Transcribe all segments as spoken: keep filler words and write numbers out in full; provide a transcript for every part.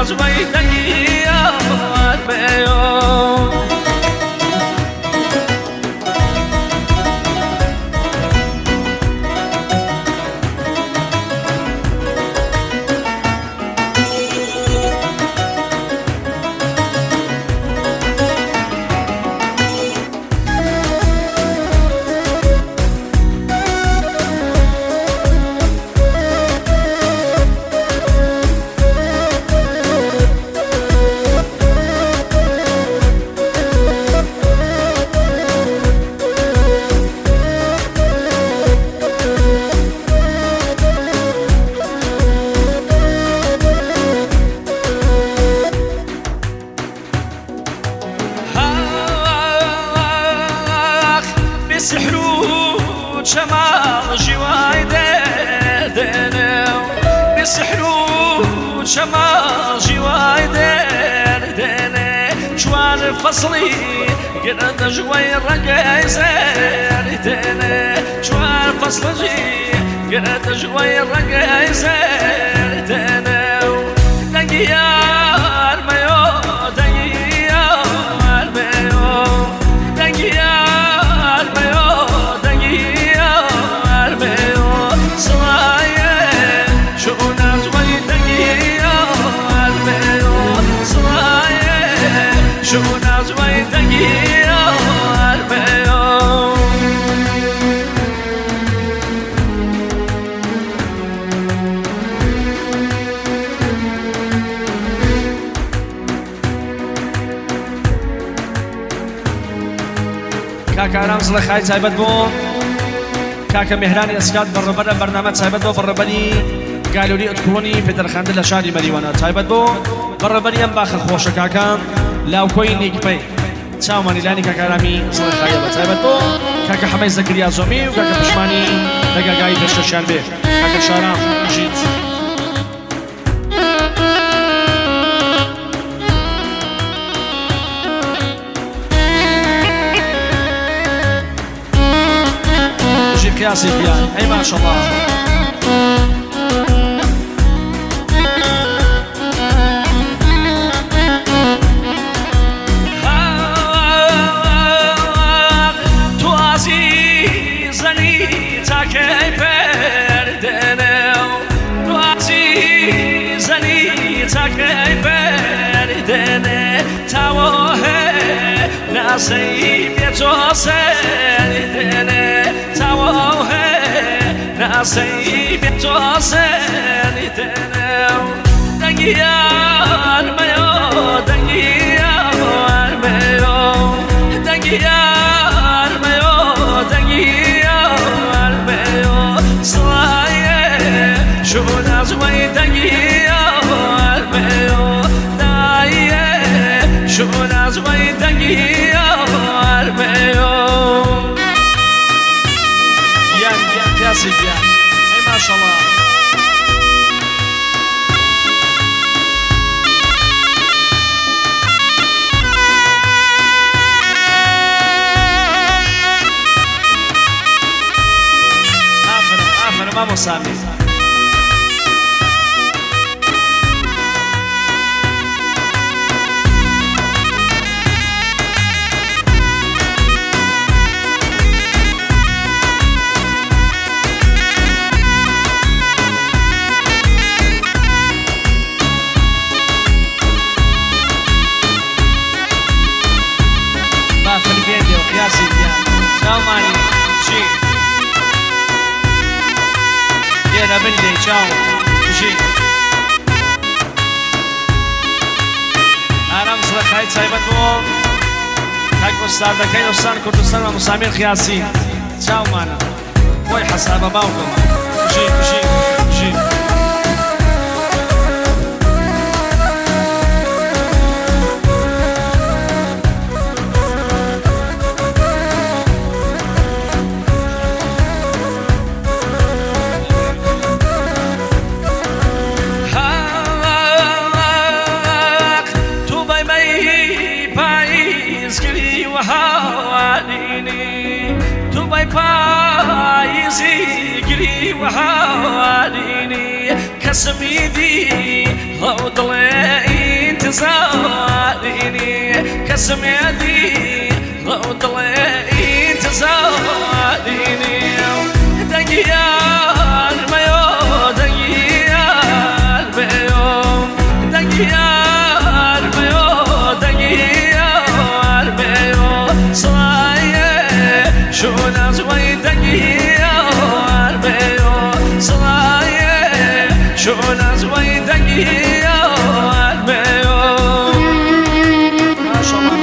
نازوی دنگیار بیو بسحرو شمال جواي دردنو بسحرو شمال جواي دردنو شوال فصلي قرد جواي رقاي زردنو شوال فصلي قرد جواي رقاي زردنو دنقيار ميو دنقيار ميو دنقيار کاکە ئارام زڵە خای تایبەت بۆ کاکە میهرانی ئەسکات بەڕێوەبەرە بەرنامە تایبەت بۆ بەڕێوەبەری گالۆری ئۆتکۆڵۆنی پێدەرخاندن لە شاری مەریوانە تایبەت بۆ بەڕێوەبەری ئەم باخە خۆشە کاکە لاوکۆی نیکپەی چاومانی لانی کاکە ئارامی زڵە خایە بە تایبەت بۆ کاکە حەمەی زەکریا زۆمی و کاکە پشمانی دەگاگای پێشکەشیان بێ کاکە شارام ژیت قياسي فيان اي ما شاء الله تو عزيزني تاكي بردنو تو عزيزني تاكي بردنو تاوه ناسي بيتو سردنو نصيب توصل تنو دنگيار ميو دنگيار ميو دنگيار ميو دنگيار ميو صايه شو نازوي دنگيار ميو دايه شو نازوي دنگيار ميو ياسين يعني اي ما شاء الله آفر آفر ما مصابي ياسين يعني شاو ماني شي يا بندي شاو شي آرام زڵە خای تایبەت بۆ کاک ئۆستادەکەی ئۆستان کوردستان و مسامیر خیاسی چاومانە بۆی حەسابە باوکەمە ژی ژی ژی تو بای پاییزی گری و حالینی کسمیدی لو دلی تزاريني كسميدي غوضلي تزاريني دقيار ميو دقيار ميو دقيار ميو دقيار ميو صاير شو نزوي دقيار ميو صاير شو نزوي دقيار ميو ما شاء الله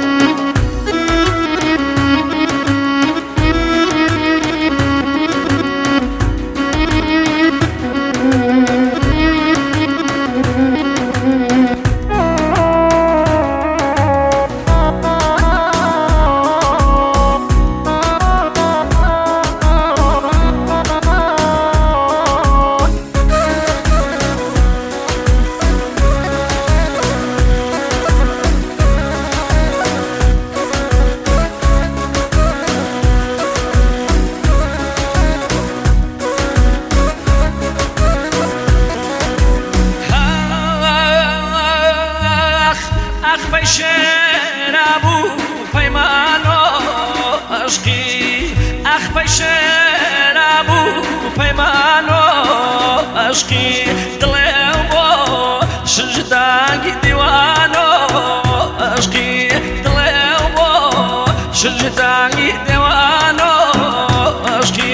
بيشير أبو بيمانو أشقي أخ بيشير أبو بيمانو أشقي دليبو شجداقي ديوانو أشقي دليبو شجداقي ديوانو أشقي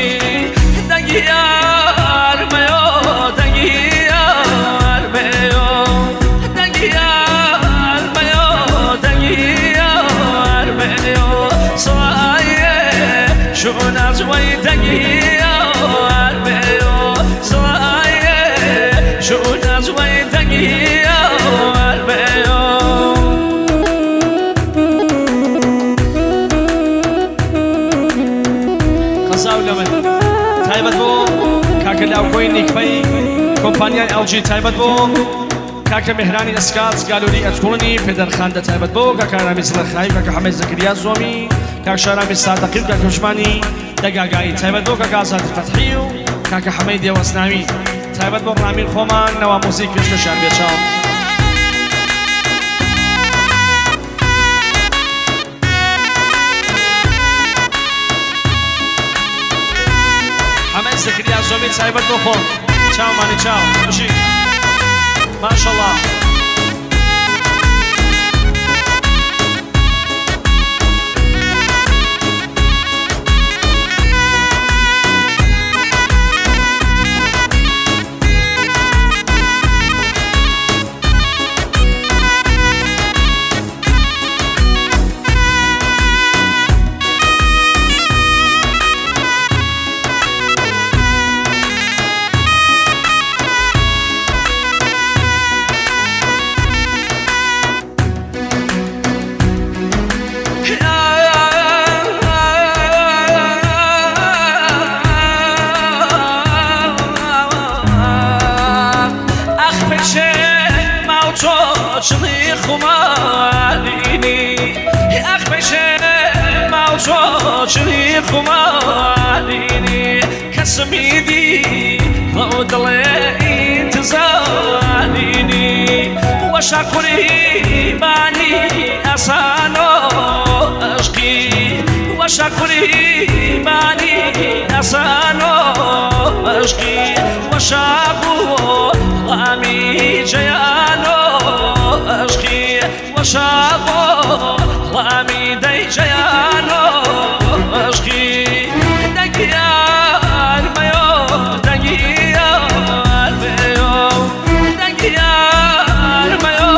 دقيار ميو دقيار ميو دقيار شو نزوي دقيار ميو صاير شو نزوي دقيار ميو خزاو لمن تايبت بو كاكل او كويني كفاي كومبانيان ال جي تايبت بو كاكا مهراني اسكات قالوا لي ادخلني بيدر خانده تايبت بو كاكا رامي سلخاي كاكا حمد زكريا زومي كاكا شرامي صادقي كاكا مشماني دقاقاي تايبت بو كاكا زاد الفتحيو كاكا حميدي واسنامي تايبت بو رامين خومان نوا موسيقى كشكشان بيتشاو حمد زكريا زومي تايبت بو خون تشاو ماني تشاو ماشي ما شاء الله شلي خماليني أخ بشر موجود شلي خماليني كسميدي غودلي انتظاريني وشكري باني أسانو أشقي وشكري باني أسانو أشقي وشاقو غامي جيانو أشقي وشاقو غامي دي جيانو أشقي دقيار ميو دقيار ميو دقيار ميو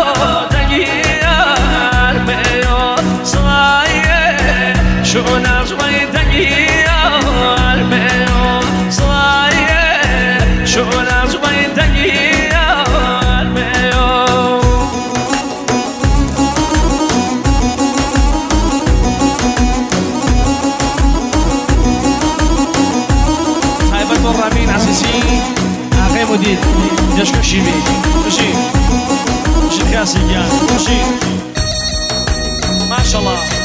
دقيار ميو صاير شو نزوي دقيار ميو صاير شو نزوي دقيار ميو رامين عسيسي أخي مدير يشكو شيبي مشي مشي كاسي يعني مشي ما شاء الله